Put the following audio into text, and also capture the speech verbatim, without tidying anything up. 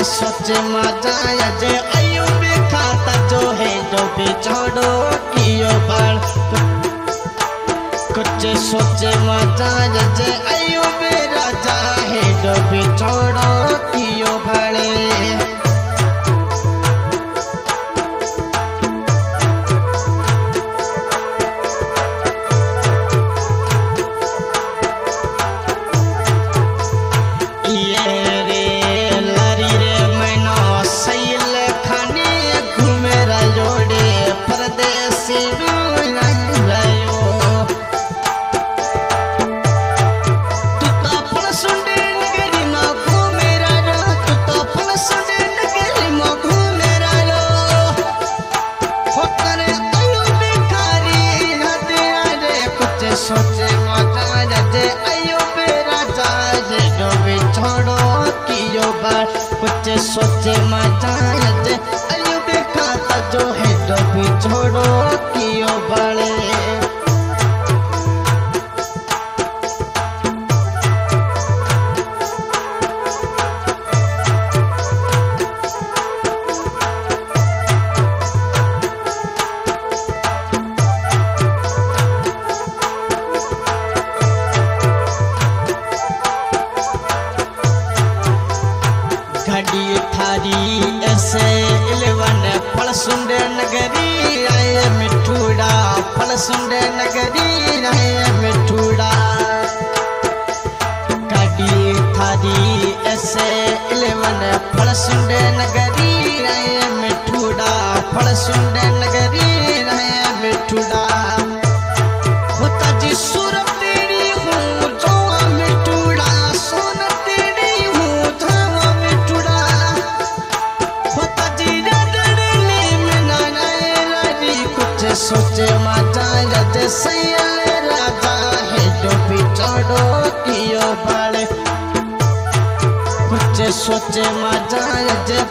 सोचे मजा जे आयु भी खाता जो है डोबी छोड़ो कियो बाल कुछ सोचे मजा जे आयु भी राजा है डोबी छोड़ो कियो भाले सोचे मजा जे आयु भी राजा जे डोबी छोड़ो कियो बाल कुछ सोचे मजा जे आयु भी खाता जो है डोबी छोड़ो कियो बाले घड़ी थारी ऐसे इलेवन फल सुंदे नगरी आए मिठूड़ा फल सुंदे नगरी आए मिठूड़ा घड़ी थारी ऐसे इलेवन फल सुंदे नगरी आए मिठूड़ा फल सुंदे नगरी आए मिठूड़ा होता जी सूरत तेरी हूँ जो मिठूड़ा सोना तेरी हूँ धावा मिठूड़ा होता जी रगड़ने में ना नारी कुछ सोचे मजा जे सैयल राजा है डोबी छोड़ो कियो बाले कुछ सोचे मजा जे